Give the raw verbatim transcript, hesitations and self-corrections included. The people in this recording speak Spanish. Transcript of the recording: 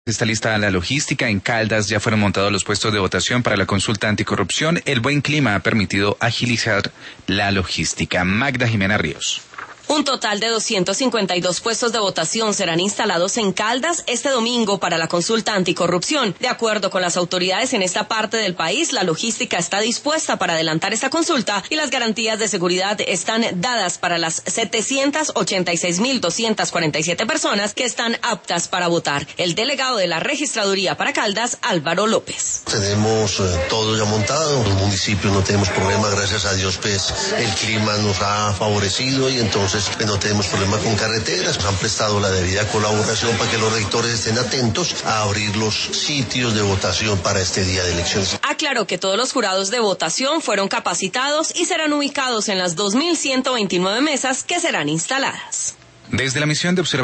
Está lista la logística. En Caldas ya fueron montados los puestos de votación para la consulta anticorrupción. El buen clima ha permitido agilizar la logística. Magda Jimena Ríos. Un total de doscientos cincuenta y dos puestos de votación serán instalados en Caldas este domingo para la consulta anticorrupción. De acuerdo con las autoridades en esta parte del país, la logística está dispuesta para adelantar esta consulta y las garantías de seguridad están dadas para las setecientas ochenta y seis mil doscientas cuarenta y siete personas que están aptas para votar. El delegado de la Registraduría para Caldas, Álvaro López. Tenemos eh, todo ya montado, los municipios no tenemos problema, gracias a Dios, pues el clima nos ha favorecido y entonces no tenemos problema con carreteras. Nos han prestado la debida colaboración para que los rectores estén atentos a abrir los sitios de votación para este día de elecciones. Aclaró que todos los jurados de votación fueron capacitados y serán ubicados en las dos mil ciento veintinueve mesas que serán instaladas. Desde la misión de observación